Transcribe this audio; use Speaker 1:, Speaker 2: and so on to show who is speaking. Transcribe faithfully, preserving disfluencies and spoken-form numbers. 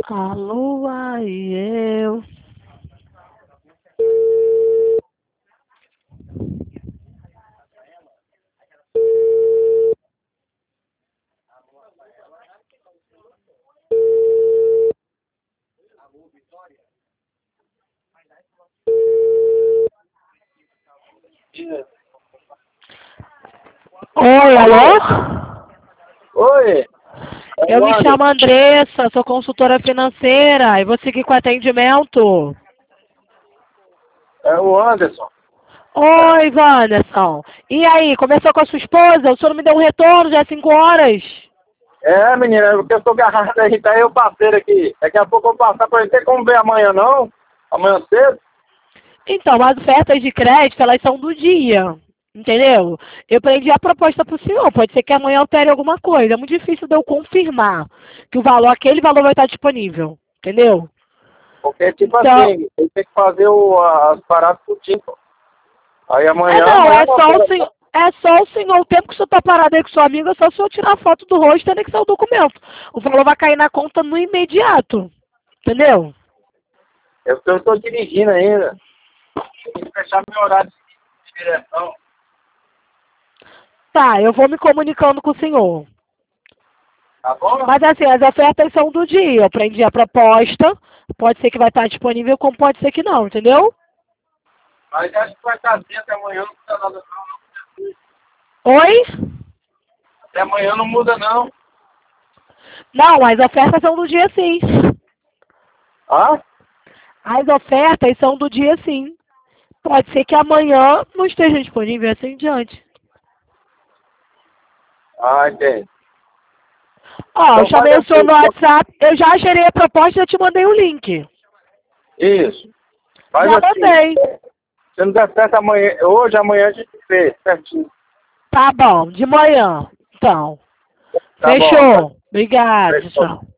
Speaker 1: A lua e eu. Oi, alô?
Speaker 2: Oi.
Speaker 1: Eu me chamo Andressa, sou consultora financeira e vou seguir com atendimento.
Speaker 2: É o Anderson.
Speaker 1: Oi, Wanderson. E aí, começou com a sua esposa? O senhor não me deu um retorno, já é cinco horas.
Speaker 2: É, menina, porque eu tô agarrado aí, tá aí o parceiro aqui. Daqui a pouco eu vou passar pra ele. Tem como ver amanhã, não? Amanhã cedo?
Speaker 1: Então, as ofertas de crédito, elas são do dia, entendeu? Eu prendi a proposta para o senhor, pode ser que amanhã altere alguma coisa. É muito difícil de eu confirmar que o valor, aquele valor vai estar disponível, entendeu?
Speaker 2: Porque, tipo
Speaker 1: Então,
Speaker 2: assim, ele tem que fazer o, as paradas pro tipo. Aí
Speaker 1: é
Speaker 2: amanhã,
Speaker 1: não,
Speaker 2: amanhã
Speaker 1: é
Speaker 2: não.
Speaker 1: só o senhor, é só o senhor, o tempo que o senhor está parado aí com seu amigo, é só o senhor tirar a foto do rosto e anexar o documento. O valor vai cair na conta no imediato, entendeu?
Speaker 2: Eu, eu tô dirigindo ainda. Tem que fechar meu horário de direção.
Speaker 1: Tá, eu vou me comunicando com o senhor.
Speaker 2: Tá bom?
Speaker 1: Mas assim, as ofertas são do dia. Eu prendi a proposta. Pode ser que vai estar disponível, como pode ser que não, entendeu?
Speaker 2: Mas acho que vai estar assim até amanhã, não muda nada não.
Speaker 1: Oi?
Speaker 2: Até amanhã não muda não.
Speaker 1: Não, as ofertas são do dia sim.
Speaker 2: Ah?
Speaker 1: As ofertas são do dia sim. Pode ser que amanhã não esteja disponível assim em diante.
Speaker 2: Ah, entendi.
Speaker 1: Ó, eu
Speaker 2: Então faz
Speaker 1: chamei o senhor
Speaker 2: assim.
Speaker 1: no WhatsApp, eu já gerei a proposta e já te mandei o link.
Speaker 2: Isso. Faz
Speaker 1: Já
Speaker 2: assim.
Speaker 1: mandei.
Speaker 2: Se não der certo amanhã, hoje, amanhã a gente vê, certinho.
Speaker 1: Tá bom, de manhã. Então.
Speaker 2: Tá bom, tá?
Speaker 1: Fechou. Obrigado,
Speaker 2: Fechou.
Speaker 1: tchau.